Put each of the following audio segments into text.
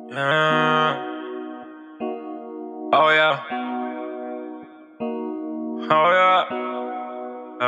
Yeah. Oh yeah. Oh yeah.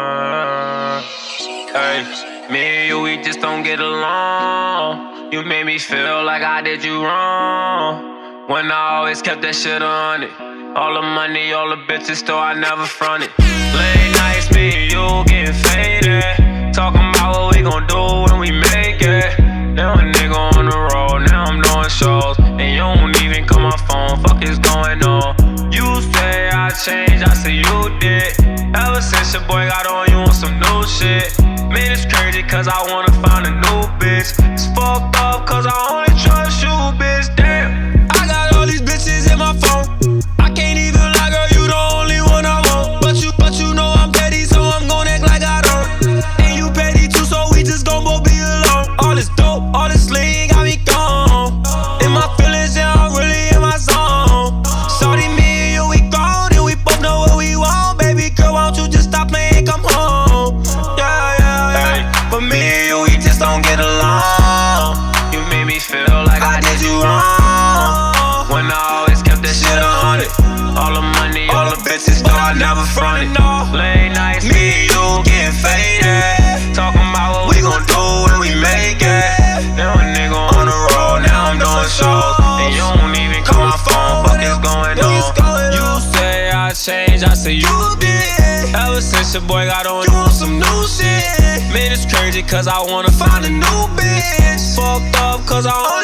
Hey, me and you, we just don't get along. You made me feel like I did you wrong. When I always kept that shit on it. All the money, all the bitches, still I never fronted. Late nights, me and you getting faded. Talking about what we gon' do when we make it. Now a nigga on the road, now I'm doing shows. And you don't even call my phone, fuck is going on? You say I changed, I say you did. Ever since your boy got on you on some new shit. Man, it's crazy cause I wanna find a new bitch. It's fucked up cause I only trust you, bitch, damn. I got all these bitches in my phone. I can't even lie, girl, you the only one I want. But you know I'm petty, so I'm gon' act like I don't. And you petty too, so we just gon' both be alone. All this dope, all this lean got me gone. In my feelings, yeah, I'm really in my zone. Shorty, me and you, we grown, and we both know what we want. Baby girl, why don't you just stop playing, come home? Yeah, yeah, yeah. Hey, but me and you, we just don't get along. You made me feel like I did you wrong. When I always kept that shit on it. All the money, all the bitches, though I never fronted. Late nights, me and you getting faded. Talking about what we gon' do when we make it. Now a nigga on the road, now I'm doing shows. And you don't even call my phone, fuck is going on? You say I changed, I say you did. Ever since your boy got on you on some new shit. Man, it's crazy cause I wanna find a new bitch. Fucked up cause I